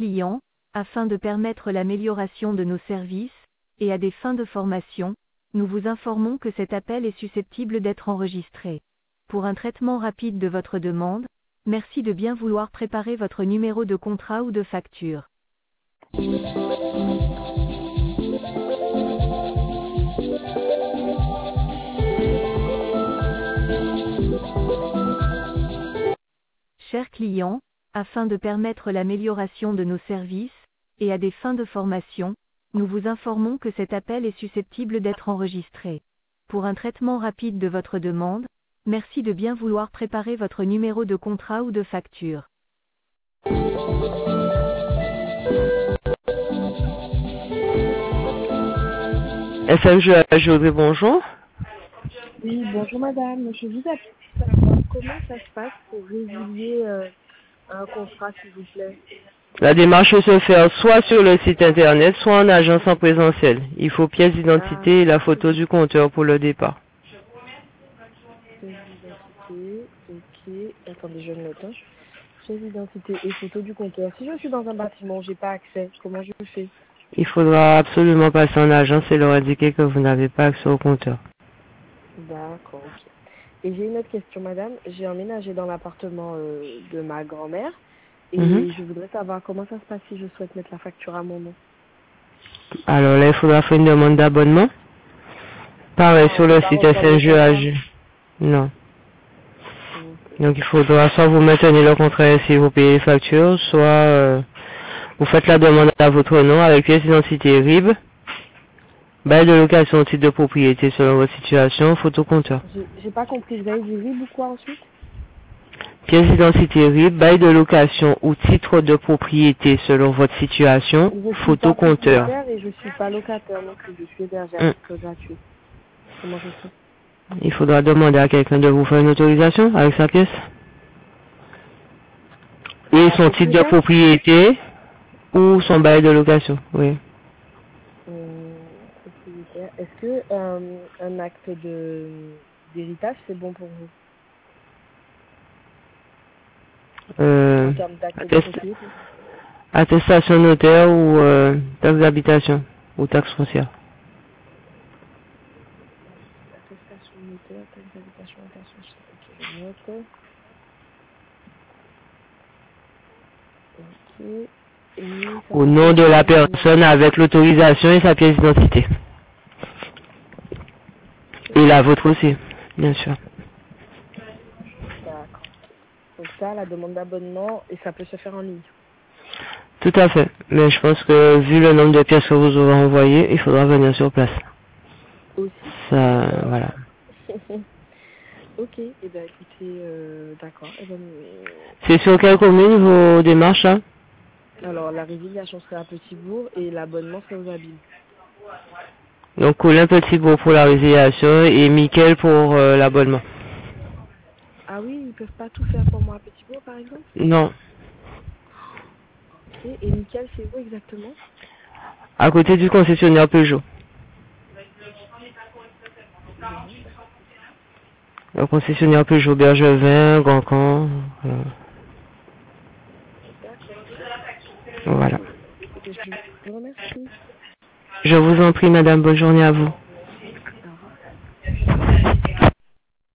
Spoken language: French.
client, afin de permettre l'amélioration de nos services, et à des fins de formation, nous vous informons que cet appel est susceptible d'être enregistré. Pour un traitement rapide de votre demande, merci de bien vouloir préparer votre numéro de contrat ou de facture. Chers clients, afin de permettre l'amélioration de nos services, et à des fins de formation, nous vous informons que cet appel est susceptible d'être enregistré. Pour un traitement rapide de votre demande, merci de bien vouloir préparer votre numéro de contrat ou de facture. FMG Ajouré, bonjour. Oui, bonjour madame. Je vous appelle pour savoir comment ça se passe pour résilier un contrat, s'il vous plaît. La démarche peut se faire soit sur le site internet, soit en agence en présentiel. Il faut pièce d'identité et la photo du compteur pour le départ. Pièce d'identité, ok. Attendez, je note. Pièce d'identité et photo du compteur. Si je suis dans un bâtiment, j'ai pas accès, comment je fais? Il faudra absolument passer en agence et leur indiquer que vous n'avez pas accès au compteur. D'accord, ok. Et j'ai une autre question madame. J'ai emménagé dans l'appartement de ma grand-mère et je voudrais savoir comment ça se passe si je souhaite mettre la facture à mon nom. Alors là, il faudra faire une demande d'abonnement. Pareil, sur le site FMG. Non. Donc il faudra soit vous maintenez le contrat si vous payez les factures, soit vous faites la demande à votre nom avec pièce d'identité RIB, bail de location au titre de propriété selon votre situation, photocompteur. J'ai pas compris, vous avez dit RIB ou quoi ensuite? Pièce d'identité RIB, bail de location ou titre de propriété selon votre situation, photocompteur. Et je suis pas locataire non plus, je suis hébergère à titre gratuit. Comment je fais? Il faudra demander à quelqu'un de vous faire une autorisation avec sa pièce. Et son titre de propriété ou son bail de location, oui. Propriétaire. Est-ce que un acte d'héritage, c'est bon pour vous? En termes d'acte de propriété. Attestation notaire ou taxe d'habitation ou taxe foncière. Attestation notaire, taxe d'habitation, taxe foncière. Ok, je note. Ok. Au nom de la personne avec l'autorisation et sa pièce d'identité. Et la vôtre aussi, bien sûr. D'accord. Donc ça, la demande d'abonnement, et ça peut se faire en ligne. Tout à fait. Mais je pense que vu le nombre de pièces que vous aurez envoyées, il faudra venir sur place. Aussi. Ça, voilà. Ok. Eh bien, écoutez, d'accord. Eh ben, C'est sur quelle commune vos démarches là? alors, la résiliation serait à Petit-Bourg et l'abonnement serait aux Abîmes. Donc, Colin Petit-Bourg pour la résiliation et Mickaël pour l'abonnement. Ah oui, ils peuvent pas tout faire pour moi à Petit-Bourg, par exemple? Non. Ok. Et Mickaël, c'est où exactement? À côté du concessionnaire Peugeot. Le concessionnaire Peugeot Bergevin, Gancan. Voilà. Je vous remercie. Je vous en prie, madame. Bonne journée à vous.